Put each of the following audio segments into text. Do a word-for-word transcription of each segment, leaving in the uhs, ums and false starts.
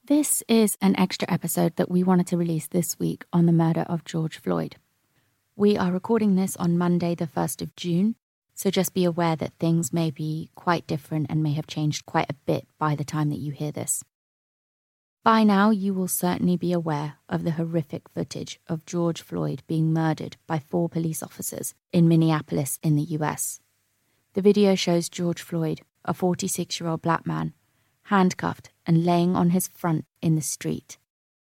This is an extra episode that we wanted to release this week on the murder of George Floyd. We are recording this on Monday, the first of June, so just be aware that things may be quite different and may have changed quite a bit by the time that you hear this. By now, you will certainly be aware of the horrific footage of George Floyd being murdered by four police officers in Minneapolis in the U S. The video shows George Floyd, a forty-six-year-old black man, handcuffed and laying on his front in the street,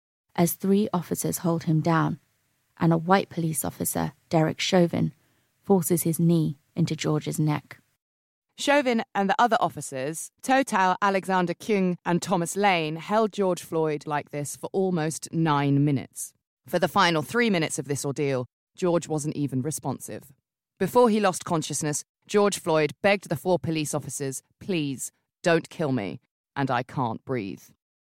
as three officers hold him down, and a white police officer, Derek Chauvin, forces his knee into George's neck. Chauvin and the other officers, Total, Alexander Kueng and Thomas Lane, held George Floyd like this for almost nine minutes. For the final three minutes of this ordeal, George wasn't even responsive. Before he lost consciousness, George Floyd begged the four police officers, "Please, don't kill me, and I can't breathe."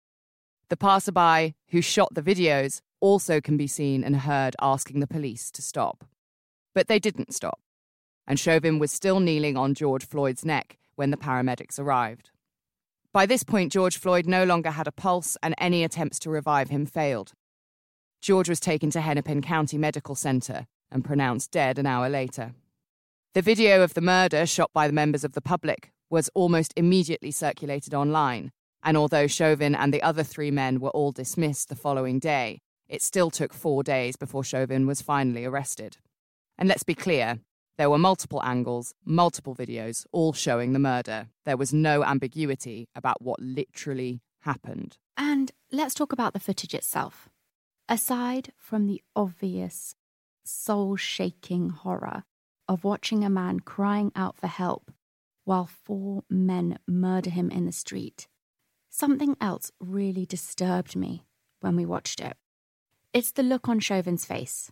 The passerby who shot the videos also can be seen and heard asking the police to stop. But they didn't stop, and Chauvin was still kneeling on George Floyd's neck when the paramedics arrived. By this point, George Floyd no longer had a pulse, and any attempts to revive him failed. George was taken to Hennepin County Medical Center and pronounced dead an hour later. The video of the murder, shot by the members of the public, was almost immediately circulated online, and although Chauvin and the other three men were all dismissed the following day, it still took four days before Chauvin was finally arrested. And let's be clear, there were multiple angles, multiple videos, all showing the murder. There was no ambiguity about what literally happened. And let's talk about the footage itself. Aside from the obvious, soul-shaking horror of watching a man crying out for help while four men murder him in the street, something else really disturbed me when we watched it. It's the look on Chauvin's face.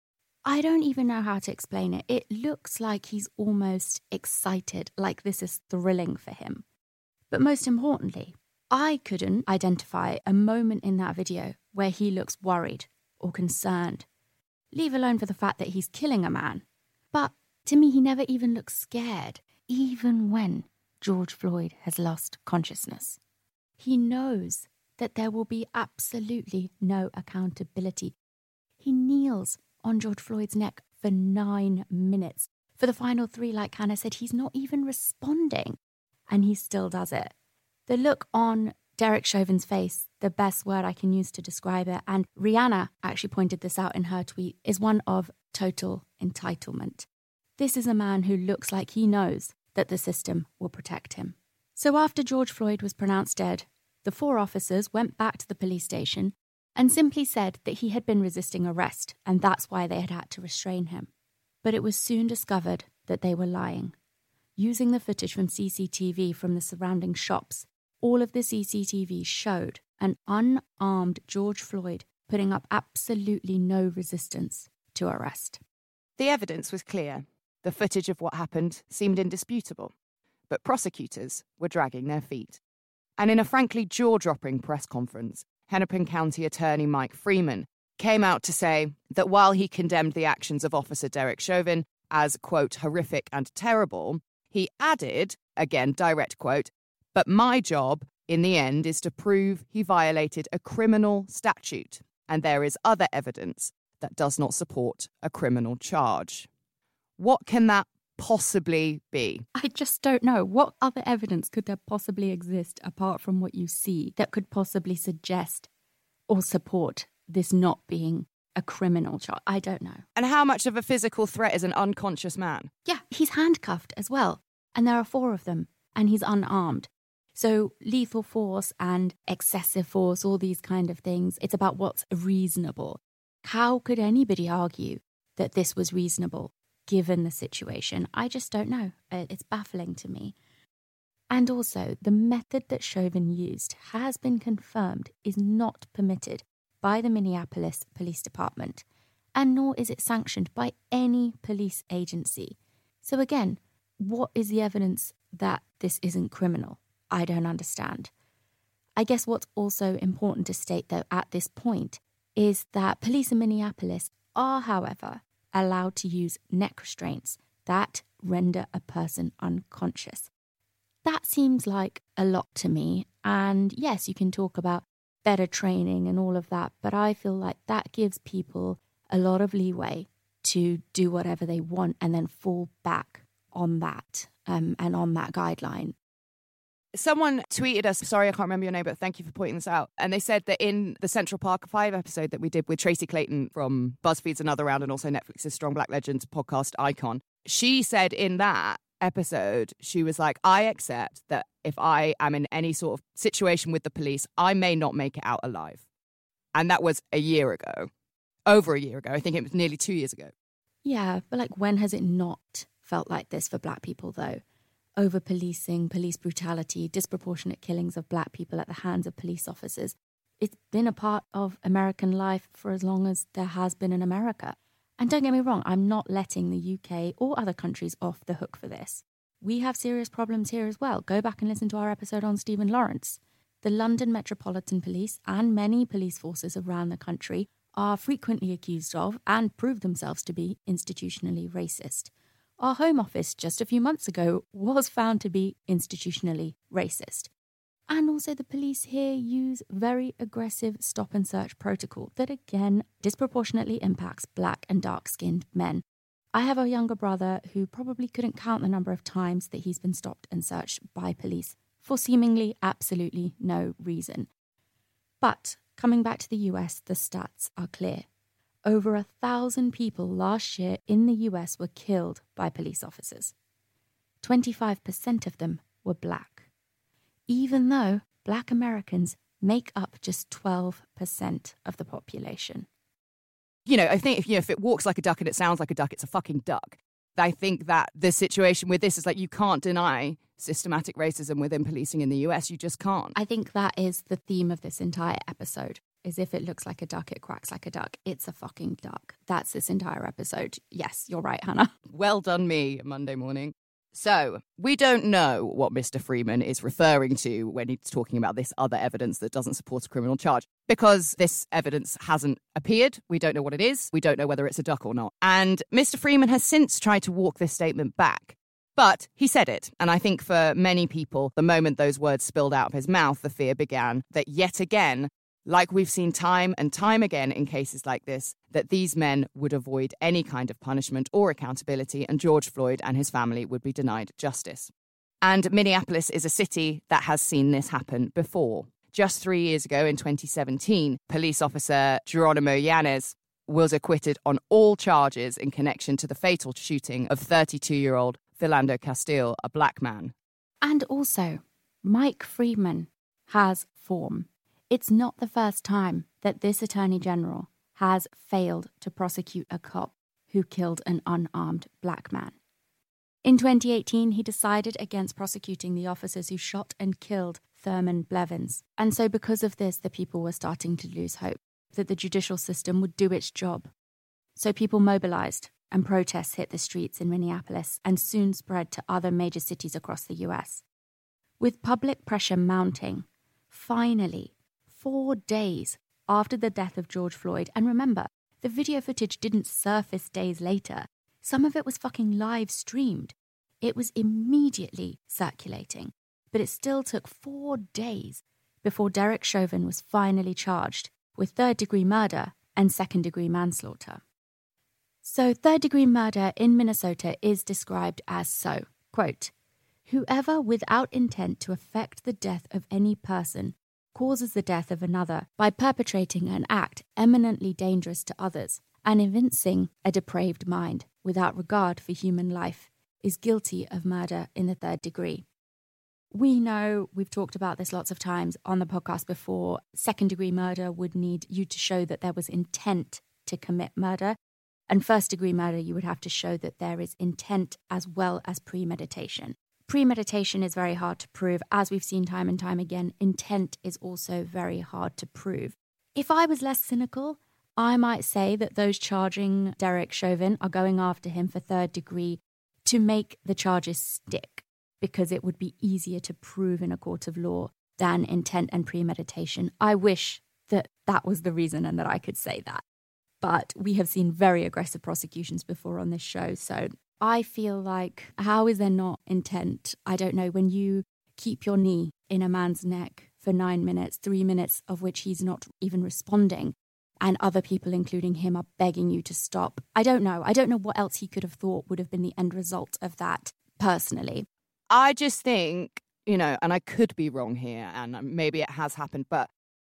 I don't even know how to explain it. It looks like he's almost excited, like this is thrilling for him. But most importantly, I couldn't identify a moment in that video where he looks worried or concerned, leave alone for the fact that he's killing a man. But to me, he never even looks scared, even when George Floyd has lost consciousness. He knows that there will be absolutely no accountability. He kneels on George Floyd's neck for nine minutes. For the final three, like Hannah said, he's not even responding, and he still does it. The look on Derek Chauvin's face, the best word I can use to describe it, and Rihanna actually pointed this out in her tweet, is one of total entitlement. This is a man who looks like he knows that the system will protect him. So after George Floyd was pronounced dead, the four officers went back to the police station and simply said that he had been resisting arrest, and that's why they had had to restrain him. But it was soon discovered that they were lying. Using the footage from C C T V from the surrounding shops, all of the C C T V showed an unarmed George Floyd putting up absolutely no resistance to arrest. The evidence was clear. The footage of what happened seemed indisputable, but prosecutors were dragging their feet. And in a frankly jaw-dropping press conference, Hennepin County Attorney Mike Freeman came out to say that while he condemned the actions of Officer Derek Chauvin as, quote, horrific and terrible, he added, again, direct quote, "But my job, in the end, is to prove he violated a criminal statute, and there is other evidence that does not support a criminal charge." What can that possibly be? I just don't know. What other evidence could there possibly exist apart from what you see that could possibly suggest or support this not being a criminal charge? I don't know. And how much of a physical threat is an unconscious man? Yeah, he's handcuffed as well. And there are four of them. And he's unarmed. So lethal force and excessive force, all these kind of things, it's about what's reasonable. How could anybody argue that this was reasonable given the situation? I just don't know. It's baffling to me. And also, the method that Chauvin used has been confirmed is not permitted by the Minneapolis Police Department, and nor is it sanctioned by any police agency. So again, what is the evidence that this isn't criminal? I don't understand. I guess what's also important to state, though, at this point, is that police in Minneapolis are, however, allowed to use neck restraints that render a person unconscious. That seems like a lot to me. And yes, you can talk about better training and all of that. But I feel like that gives people a lot of leeway to do whatever they want and then fall back on that um, and on that guideline. Someone tweeted us, sorry, I can't remember your name, but thank you for pointing this out. And they said that in the Central Park five episode that we did with Tracy Clayton from BuzzFeed's Another Round and also Netflix's Strong Black Legends podcast icon, she said in that episode, she was like, I accept that if I am in any sort of situation with the police, I may not make it out alive. And that was a year ago, over a year ago. I think it was nearly two years ago. Yeah, but like, when has it not felt like this for Black people, though? Over-policing, police brutality, disproportionate killings of Black people at the hands of police officers. It's been a part of American life for as long as there has been in America. And don't get me wrong, I'm not letting the U K or other countries off the hook for this. We have serious problems here as well. Go back and listen to our episode on Stephen Lawrence. The London Metropolitan Police and many police forces around the country are frequently accused of and prove themselves to be institutionally racist. Our Home Office just a few months ago was found to be institutionally racist. And also the police here use very aggressive stop and search protocol that again disproportionately impacts Black and dark-skinned men. I have a younger brother who probably couldn't count the number of times that he's been stopped and searched by police for seemingly absolutely no reason. But coming back to the U S, the stats are clear. Over a thousand people last year in the U S were killed by police officers. twenty-five percent of them were Black, even though Black Americans make up just twelve percent of the population. You know, I think if, you know, if it walks like a duck and it sounds like a duck, it's a fucking duck. I think that the situation with this is like, you can't deny systematic racism within policing in the U S. You just can't. I think that is the theme of this entire episode. Is if it looks like a duck, it quacks like a duck. It's a fucking duck. That's this entire episode. Yes, you're right, Hannah. Well done me, Monday morning. So, we don't know what Mister Freeman is referring to when he's talking about this other evidence that doesn't support a criminal charge. Because this evidence hasn't appeared, we don't know what it is, we don't know whether it's a duck or not. And Mister Freeman has since tried to walk this statement back. But he said it, and I think for many people, the moment those words spilled out of his mouth, the fear began that yet again, like we've seen time and time again in cases like this, that these men would avoid any kind of punishment or accountability, and George Floyd and his family would be denied justice. And Minneapolis is a city that has seen this happen before. Just three years ago, in twenty seventeen, police officer Geronimo Yanez was acquitted on all charges in connection to the fatal shooting of thirty-two-year-old Philando Castile, a Black man. And also, Mike Freeman has form. It's not the first time that this Attorney General has failed to prosecute a cop who killed an unarmed Black man. In twenty eighteen, he decided against prosecuting the officers who shot and killed Thurman Blevins. And so because of this, the people were starting to lose hope that the judicial system would do its job. So people mobilized and protests hit the streets in Minneapolis and soon spread to other major cities across the U S. With public pressure mounting, finally, four days after the death of George Floyd, and remember, the video footage didn't surface days later. Some of it was fucking live streamed. It was immediately circulating, but it still took four days before Derek Chauvin was finally charged with third-degree murder and second-degree manslaughter. So third-degree murder in Minnesota is described as so, quote, "Whoever without intent to effect the death of any person causes the death of another by perpetrating an act eminently dangerous to others and evincing a depraved mind without regard for human life is guilty of murder in the third degree." We know, we've talked about this lots of times on the podcast before, second-degree murder would need you to show that there was intent to commit murder. And first-degree murder, you would have to show that there is intent as well as premeditation. Premeditation is very hard to prove. As we've seen time and time again, intent is also very hard to prove. If I was less cynical, I might say that those charging Derek Chauvin are going after him for third degree to make the charges stick, because it would be easier to prove in a court of law than intent and premeditation. I wish that that was the reason and that I could say that. But we have seen very aggressive prosecutions before on this show, so I feel like, how is there not intent? I don't know, when you keep your knee in a man's neck for nine minutes, three minutes of which he's not even responding, and other people, including him, are begging you to stop. I don't know. I don't know what else he could have thought would have been the end result of that, personally. I just think, you know, and I could be wrong here, and maybe it has happened, but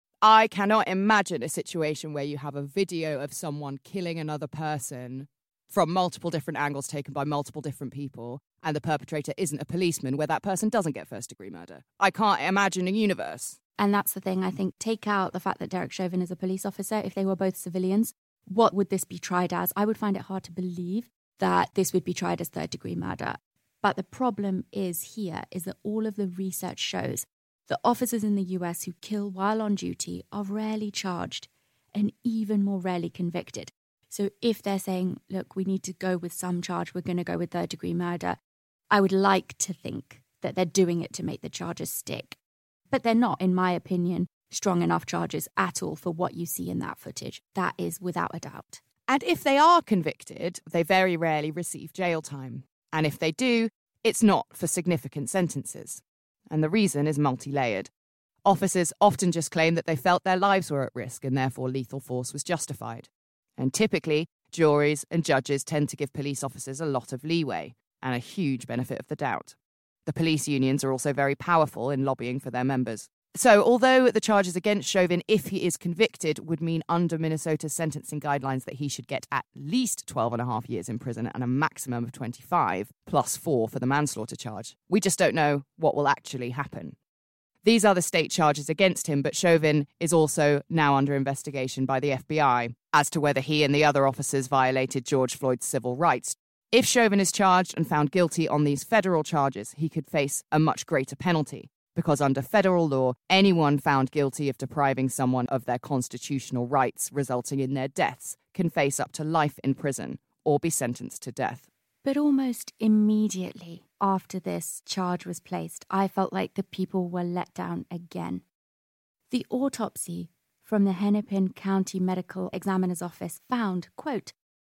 I cannot imagine a situation where you have a video of someone killing another person from multiple different angles taken by multiple different people, and the perpetrator isn't a policeman, where that person doesn't get first-degree murder. I can't imagine a universe. And that's the thing. I think take out the fact that Derek Chauvin is a police officer. If they were both civilians, what would this be tried as? I would find it hard to believe that this would be tried as third-degree murder. But the problem is here is that all of the research shows that officers in the U S who kill while on duty are rarely charged and even more rarely convicted. So if they're saying, look, we need to go with some charge, we're going to go with third-degree murder, I would like to think that they're doing it to make the charges stick. But they're not, in my opinion, strong enough charges at all for what you see in that footage. That is without a doubt. And if they are convicted, they very rarely receive jail time. And if they do, it's not for significant sentences. And the reason is multi-layered. Officers often just claim that they felt their lives were at risk and therefore lethal force was justified. And typically, juries and judges tend to give police officers a lot of leeway and a huge benefit of the doubt. The police unions are also very powerful in lobbying for their members. So although the charges against Chauvin, if he is convicted, would mean under Minnesota's sentencing guidelines that he should get at least twelve and a half years in prison and a maximum of twenty-five, plus four for the manslaughter charge, we just don't know what will actually happen. These are the state charges against him, but Chauvin is also now under investigation by the F B I as to whether he and the other officers violated George Floyd's civil rights. If Chauvin is charged and found guilty on these federal charges, he could face a much greater penalty, because under federal law, anyone found guilty of depriving someone of their constitutional rights resulting in their deaths can face up to life in prison or be sentenced to death. But almost immediately after this charge was placed, I felt like the people were let down again. The autopsy from the Hennepin County Medical Examiner's Office found, quote,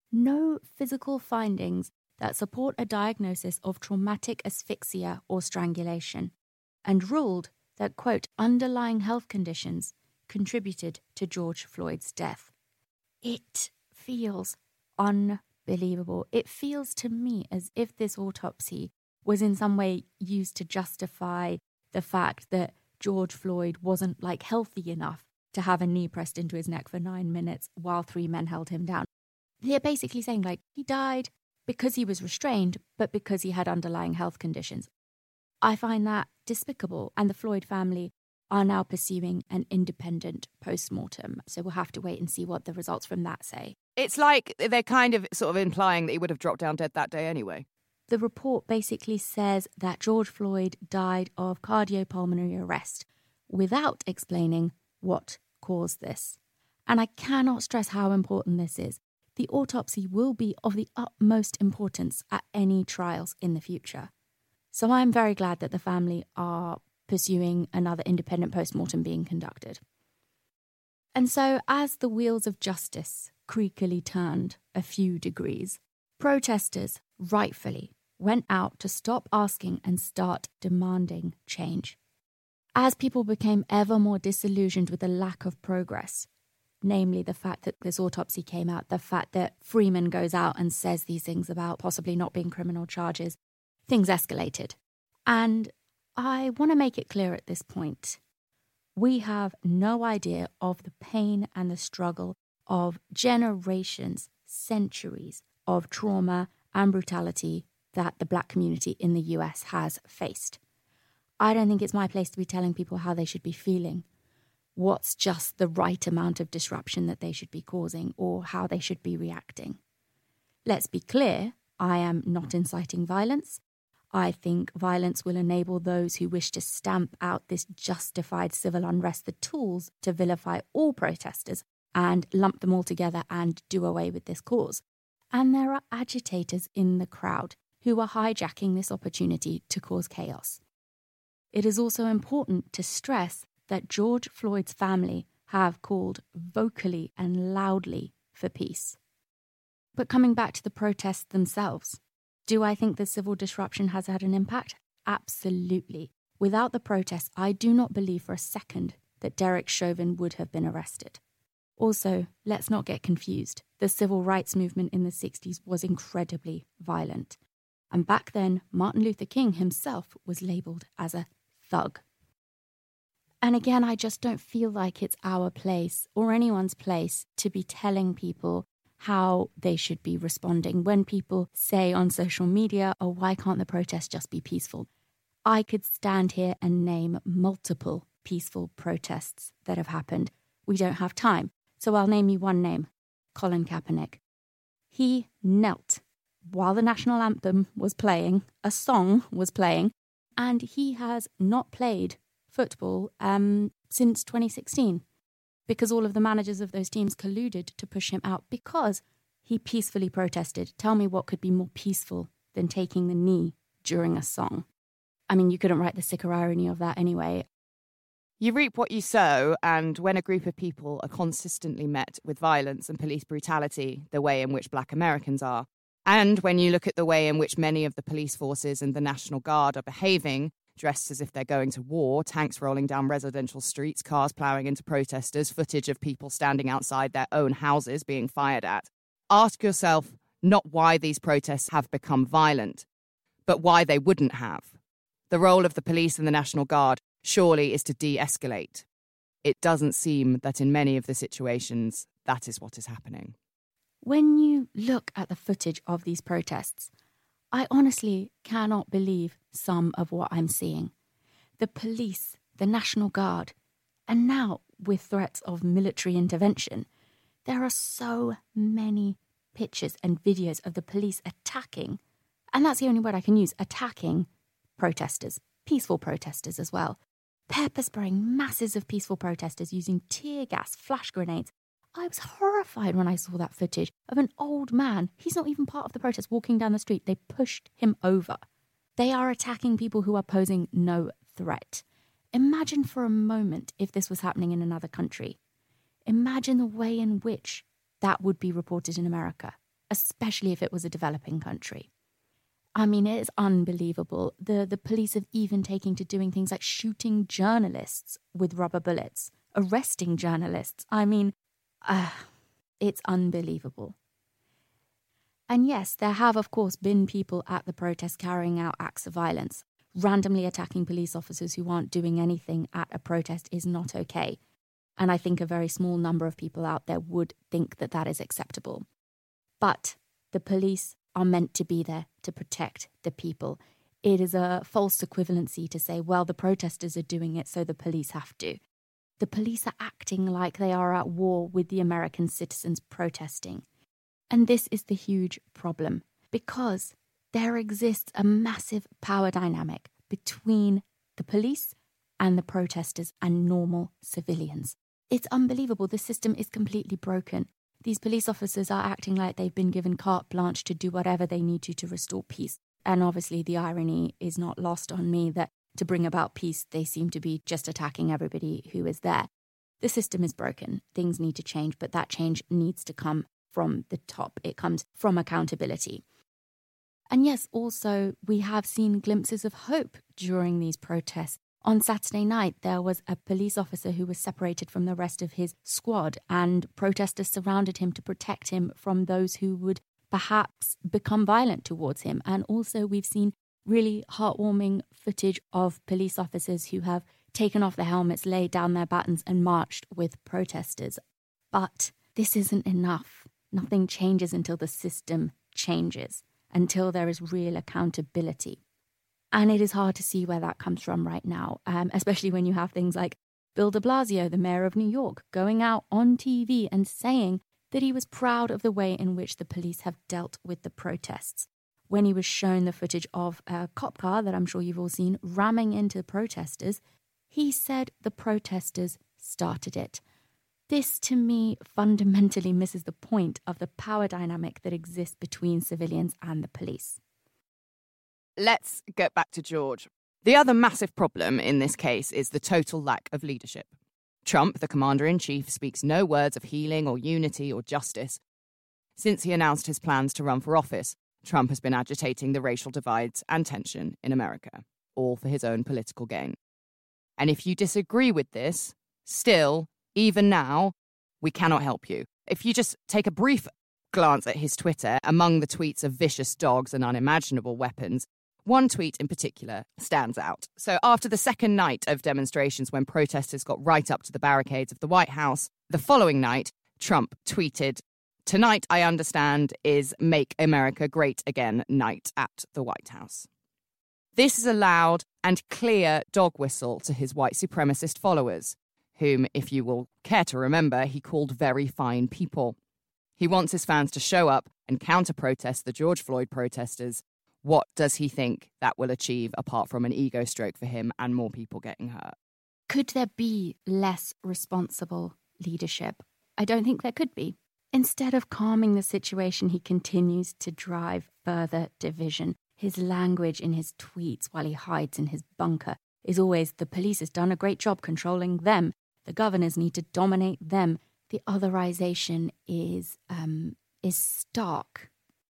no physical findings that support a diagnosis of traumatic asphyxia or strangulation, and ruled that, quote, underlying health conditions contributed to George Floyd's death. It feels unbelievable. It feels to me as if this autopsy was in some way used to justify the fact that George Floyd wasn't, like, healthy enough to have a knee pressed into his neck for nine minutes while three men held him down. They're basically saying, like, he died because he was restrained, but because he had underlying health conditions. I find that despicable, and the Floyd family are now pursuing an independent post-mortem. So we'll have to wait and see what the results from that say. It's like they're kind of sort of implying that he would have dropped down dead that day anyway. The report basically says that George Floyd died of cardiopulmonary arrest without explaining what caused this. And I cannot stress how important this is. The autopsy will be of the utmost importance at any trials in the future. So I'm very glad that the family are pursuing another independent post-mortem being conducted. And so as the wheels of justice creakily turned a few degrees, protesters rightfully went out to stop asking and start demanding change. As people became ever more disillusioned with the lack of progress, namely the fact that this autopsy came out, the fact that Freeman goes out and says these things about possibly not being criminal charges, things escalated. And I want to make it clear at this point, we have no idea of the pain and the struggle of generations, centuries of trauma and brutality that the Black community in the U S has faced. I don't think it's my place to be telling people how they should be feeling, what's just the right amount of disruption that they should be causing, or how they should be reacting. Let's be clear, I am not inciting violence. I think violence will enable those who wish to stamp out this justified civil unrest the tools to vilify all protesters and lump them all together and do away with this cause. And there are agitators in the crowd who are hijacking this opportunity to cause chaos. It is also important to stress that George Floyd's family have called vocally and loudly for peace. But coming back to the protests themselves, do I think the civil disruption has had an impact? Absolutely. Without the protests, I do not believe for a second that Derek Chauvin would have been arrested. Also, let's not get confused. The civil rights movement in the sixties was incredibly violent. And back then, Martin Luther King himself was labelled as a thug. And again, I just don't feel like it's our place or anyone's place to be telling people how they should be responding. When people say on social media, oh, why can't the protest just be peaceful? I could stand here and name multiple peaceful protests that have happened. We don't have time. So I'll name you one name, Colin Kaepernick. He knelt while the national anthem was playing, a song was playing, and he has not played football um, since twenty sixteen because all of the managers of those teams colluded to push him out because he peacefully protested. Tell me what could be more peaceful than taking the knee during a song. I mean, you couldn't write the sicker irony of that anyway. You reap what you sow, and when a group of people are consistently met with violence and police brutality, the way in which Black Americans are, and when you look at the way in which many of the police forces and the National Guard are behaving, dressed as if they're going to war, tanks rolling down residential streets, cars ploughing into protesters, footage of people standing outside their own houses being fired at, ask yourself not why these protests have become violent, but why they wouldn't have. The role of the police and the National Guard surely is to de-escalate. It doesn't seem that in many of the situations that is what is happening. When you look at the footage of these protests, I honestly cannot believe some of what I'm seeing. The police, the National Guard, and now with threats of military intervention, there are so many pictures and videos of the police attacking, and that's the only word I can use, attacking protesters, peaceful protesters as well. Pepper spraying masses of peaceful protesters using tear gas, flash grenades. I was horrified when I saw that footage of an old man. He's not even part of the protest, walking down the street. They pushed him over. They are attacking people who are posing no threat. Imagine for a moment if this was happening in another country. Imagine the way in which that would be reported in America, especially if it was a developing country. I mean, it is unbelievable. The the police have even taken to doing things like shooting journalists with rubber bullets, arresting journalists. I mean, uh, it's unbelievable. And yes, there have, of course, been people at the protest carrying out acts of violence. Randomly attacking police officers who aren't doing anything at a protest is not okay. And I think a very small number of people out there would think that that is acceptable. But the police are meant to be there to protect the people. It is a false equivalency to say, well, the protesters are doing it, so the police have to. The police are acting like they are at war with the American citizens protesting. And this is the huge problem, because there exists a massive power dynamic between the police and the protesters and normal civilians. It's unbelievable. The system is completely broken. These police officers are acting like they've been given carte blanche to do whatever they need to to restore peace. And obviously the irony is not lost on me that to bring about peace, they seem to be just attacking everybody who is there. The system is broken. Things need to change, but that change needs to come from the top. It comes from accountability. And yes, also, we have seen glimpses of hope during these protests. On Saturday night, there was a police officer who was separated from the rest of his squad, and protesters surrounded him to protect him from those who would perhaps become violent towards him. And also, we've seen really heartwarming footage of police officers who have taken off their helmets, laid down their batons, and marched with protesters. But this isn't enough. Nothing changes until the system changes, until there is real accountability. And it is hard to see where that comes from right now, um, especially when you have things like Bill de Blasio, the mayor of New York, going out on T V and saying that he was proud of the way in which the police have dealt with the protests. When he was shown the footage of a cop car that I'm sure you've all seen ramming into protesters, he said the protesters started it. This, to me, fundamentally misses the point of the power dynamic that exists between civilians and the police. Let's get back to George. The other massive problem in this case is the total lack of leadership. Trump, the commander-in-chief, speaks no words of healing or unity or justice. Since he announced his plans to run for office, Trump has been agitating the racial divides and tension in America. all for his own political gain. And if you disagree with this, still, even now, we cannot help you. If you just take a brief glance at his Twitter, among the tweets of vicious dogs and unimaginable weapons, one tweet in particular stands out. So after the second night of demonstrations when protesters got right up to the barricades of the White House, the following night, Trump tweeted, "Tonight, I understand, is Make America Great Again night at the White House." This is a loud and clear dog whistle to his white supremacist followers, whom, if you will care to remember, he called very fine people. He wants his fans to show up and counter-protest the George Floyd protesters. What does he think that will achieve apart from an ego stroke for him and more people getting hurt? Could there be less responsible leadership? I don't think there could be. Instead of calming the situation, he continues to drive further division. His language in his tweets while he hides in his bunker is always, the police has done a great job controlling them. The governors need to dominate them. The otherization is um, is stark.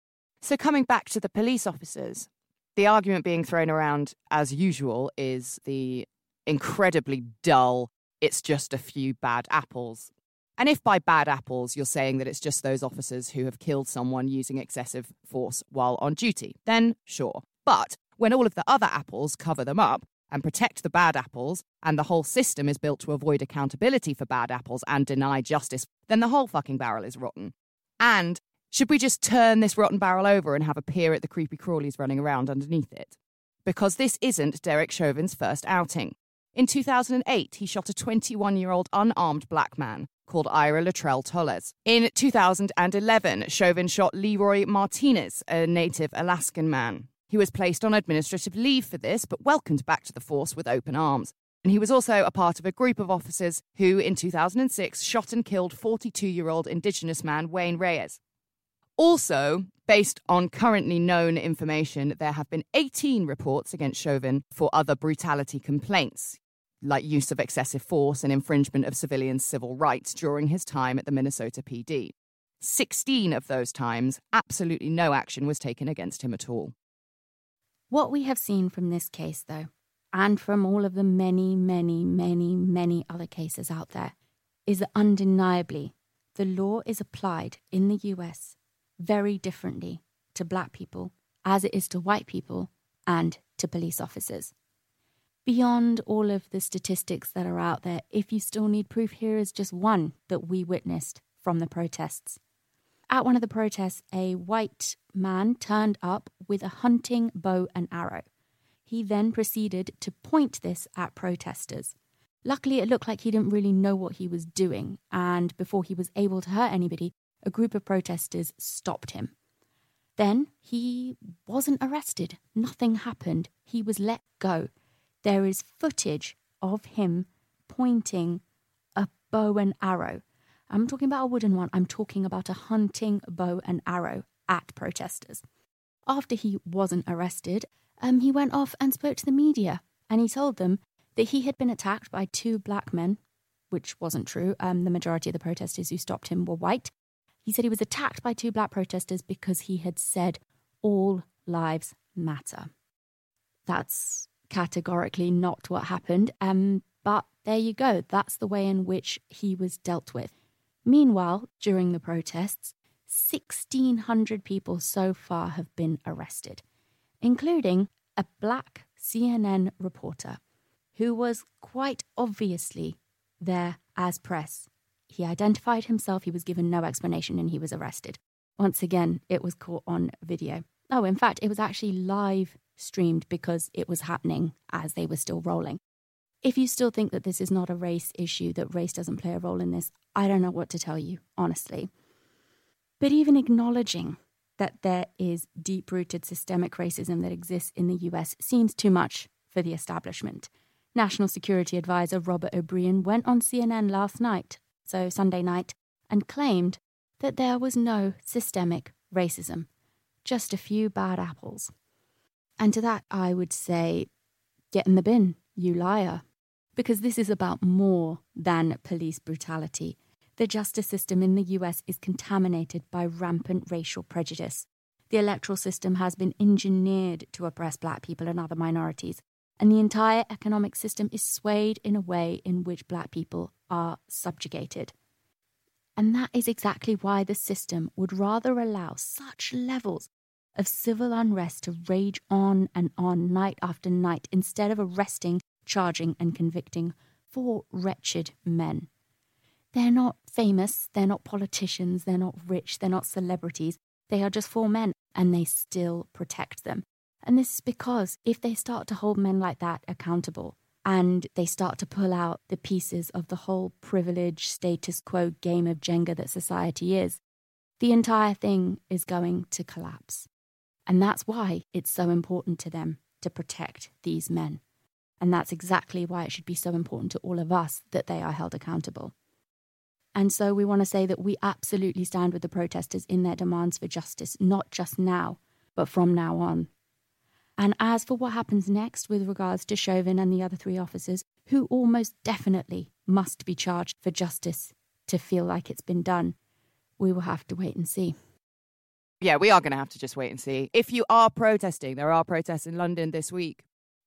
So coming back to the police officers, the argument being thrown around, as usual, is the incredibly dull, it's just a few bad apples. And if by bad apples you're saying that it's just those officers who have killed someone using excessive force while on duty, then sure. But when all of the other apples cover them up and protect the bad apples, and the whole system is built to avoid accountability for bad apples and deny justice, then the whole fucking barrel is rotten. And should we just turn this rotten barrel over and have a peer at the creepy crawlies running around underneath it? Because this isn't Derek Chauvin's first outing. In two thousand eight, he shot a twenty-one-year-old unarmed black man called Ira Latrell Toles. In two thousand eleven, Chauvin shot Leroy Martinez, a native Alaskan man. He was placed on administrative leave for this, but welcomed back to the force with open arms. And he was also a part of a group of officers who, in two thousand six, shot and killed forty-two-year-old Indigenous man Wayne Reyes. Also, based on currently known information, there have been eighteen reports against Chauvin for other brutality complaints, like use of excessive force and infringement of civilians' civil rights during his time at the Minnesota P D. sixteen of those times, absolutely no action was taken against him at all. What we have seen from this case, though, and from all of the many, many, many, many other cases out there, is that undeniably the law is applied in the U S very differently to black people as it is to white people and to police officers. Beyond all of the statistics that are out there, if you still need proof, here is just one that we witnessed from the protests. At one of the protests, a white man turned up with a hunting bow and arrow. He then proceeded to point this at protesters. Luckily, it looked like he didn't really know what he was doing, and before he was able to hurt anybody, a group of protesters stopped him. Then he wasn't arrested. Nothing happened. He was let go. There is footage of him pointing a bow and arrow. I'm talking about a wooden one. I'm talking about a hunting bow and arrow at protesters. After he wasn't arrested, um, he went off and spoke to the media, and he told them that he had been attacked by two black men, which wasn't true. Um, the majority of the protesters who stopped him were white. He said he was attacked by two black protesters because he had said, "All lives matter." That's categorically not what happened, um, but there you go. That's the way in which he was dealt with. Meanwhile, during the protests, sixteen hundred people so far have been arrested, including a black C N N reporter who was quite obviously there as press. He identified himself, he was given no explanation, and he was arrested. Once again, it was caught on video. Oh, in fact, it was actually live streamed because it was happening as they were still rolling. If you still think that this is not a race issue, that race doesn't play a role in this, I don't know what to tell you, honestly. But even acknowledging that there is deep-rooted systemic racism that exists in the U S seems too much for the establishment. National Security Advisor Robert O'Brien went on C N N last night, so Sunday night, and claimed that there was no systemic racism, just a few bad apples. And to that I would say, get in the bin, you liar. Because this is about more than police brutality. The justice system in the U S is contaminated by rampant racial prejudice. The electoral system has been engineered to oppress black people and other minorities. And the entire economic system is swayed in a way in which black people are subjugated. And that is exactly why the system would rather allow such levels of civil unrest to rage on and on night after night instead of arresting, charging and convicting four wretched men. They're not famous, they're not politicians, they're not rich, they're not celebrities. They are just four men, and they still protect them. And this is because if they start to hold men like that accountable, and they start to pull out the pieces of the whole privilege, status quo game of Jenga that society is, the entire thing is going to collapse. And that's why it's so important to them to protect these men. And that's exactly why it should be so important to all of us that they are held accountable. And so we want to say that we absolutely stand with the protesters in their demands for justice, not just now, but from now on. And as for what happens next with regards to Chauvin and the other three officers, who almost definitely must be charged for justice to feel like it's been done, we will have to wait and see. Yeah, we are going to have to just wait and see. If you are protesting, there are protests in London this week.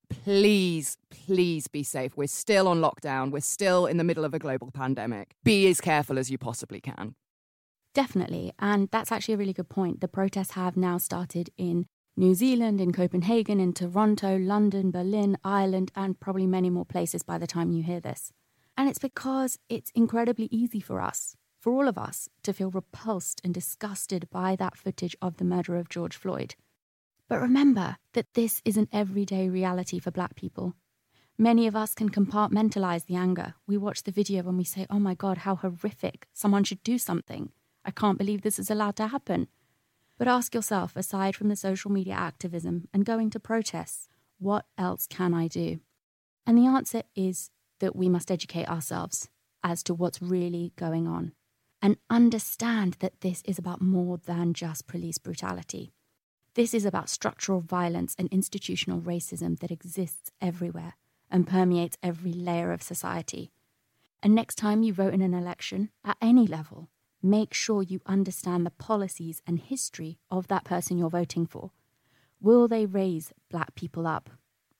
Please, please be safe. We're still on lockdown. We're still in the middle of a global pandemic. Be as careful as you possibly can. Definitely. And that's actually a really good point. The protests have now started in New Zealand, in Copenhagen, in Toronto, London, Berlin, Ireland, and probably many more places by the time you hear this. And it's because it's incredibly easy for us, for all of us, to feel repulsed and disgusted by that footage of the murder of George Floyd. But remember that this is an everyday reality for black people. Many of us can compartmentalize the anger. We watch the video and we say, oh my God, how horrific. Someone should do something. I can't believe this is allowed to happen. But ask yourself, aside from the social media activism and going to protests, what else can I do? And the answer is that we must educate ourselves as to what's really going on and understand that this is about more than just police brutality. This is about structural violence and institutional racism that exists everywhere and permeates every layer of society. And next time you vote in an election, at any level, make sure you understand the policies and history of that person you're voting for. Will they raise black people up?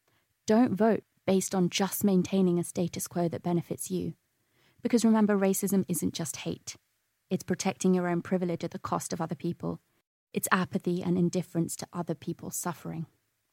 Don't vote based on just maintaining a status quo that benefits you. Because remember, racism isn't just hate. It's protecting your own privilege at the cost of other people. It's apathy and indifference to other people's suffering.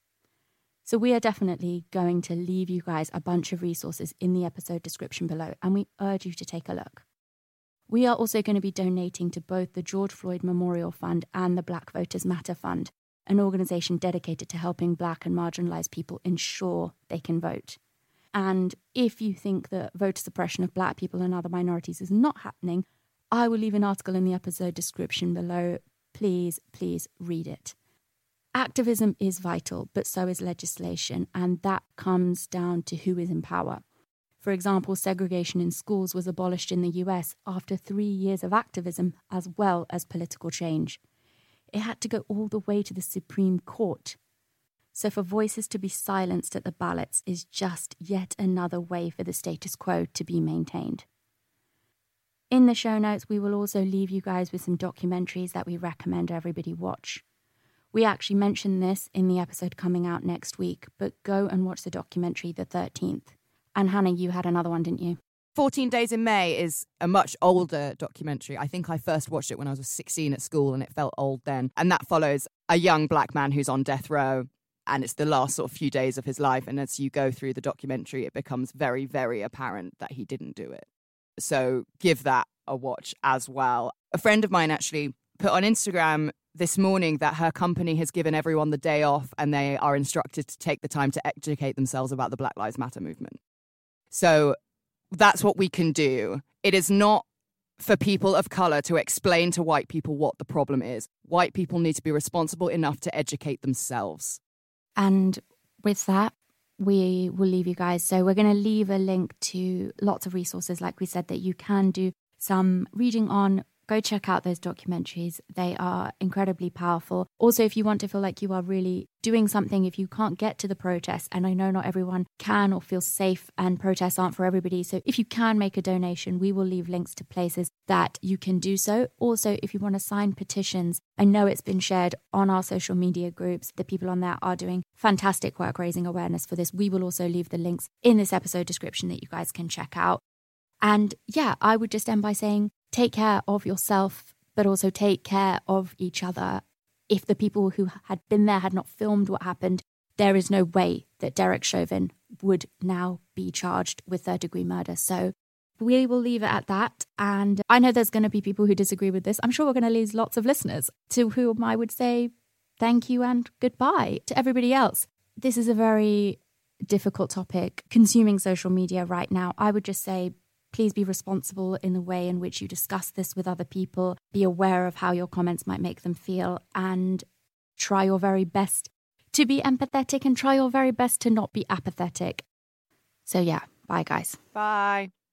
So we are definitely going to leave you guys a bunch of resources in the episode description below, and we urge you to take a look. We are also going to be donating to both the George Floyd Memorial Fund and the Black Voters Matter Fund, an organisation dedicated to helping black and marginalised people ensure they can vote. And if you think that voter suppression of black people and other minorities is not happening, I will leave an article in the episode description below. Please, please read it. Activism is vital, but so is legislation, and that comes down to who is in power. For example, segregation in schools was abolished in the U S after three years of activism as well as political change. It had to go all the way to the Supreme Court. So for voices to be silenced at the ballots is just yet another way for the status quo to be maintained. In the show notes, we will also leave you guys with some documentaries that we recommend everybody watch. We actually mentioned this in the episode coming out next week, but go and watch the documentary The thirteenth. And Hannah, you had another one, didn't you? fourteen Days in May is a much older documentary. I think I first watched it when I was sixteen at school and it felt old then. And that follows a young black man who's on death row and it's the last sort of few days of his life. And as you go through the documentary, it becomes very, very apparent that he didn't do it. So give that a watch as well. A friend of mine actually put on Instagram this morning that her company has given everyone the day off and they are instructed to take the time to educate themselves about the Black Lives Matter movement. So that's what we can do. It is not for people of colour to explain to white people what the problem is. White people need to be responsible enough to educate themselves. And with that, we will leave you guys. So we're going to leave a link to lots of resources, like we said, that you can do some reading on. Go check out those documentaries. They are incredibly powerful. Also, if you want to feel like you are really doing something, if you can't get to the protest, and I know not everyone can or feels safe and protests aren't for everybody. So if you can make a donation, we will leave links to places that you can do so. Also, if you want to sign petitions, I know it's been shared on our social media groups. The people on there are doing fantastic work raising awareness for this. We will also leave the links in this episode description that you guys can check out. And yeah, I would just end by saying, take care of yourself, but also take care of each other. If the people who had been there had not filmed what happened, there is no way that Derek Chauvin would now be charged with third degree murder. So we will leave it at that. And I know there's going to be people who disagree with this. I'm sure we're going to lose lots of listeners, to whom I would say thank you and goodbye. To everybody else, this is a very difficult topic. Consuming social media right now, I would just say, please be responsible in the way in which you discuss this with other people. Be aware of how your comments might make them feel, and try your very best to be empathetic and try your very best to not be apathetic. So yeah, bye guys. Bye.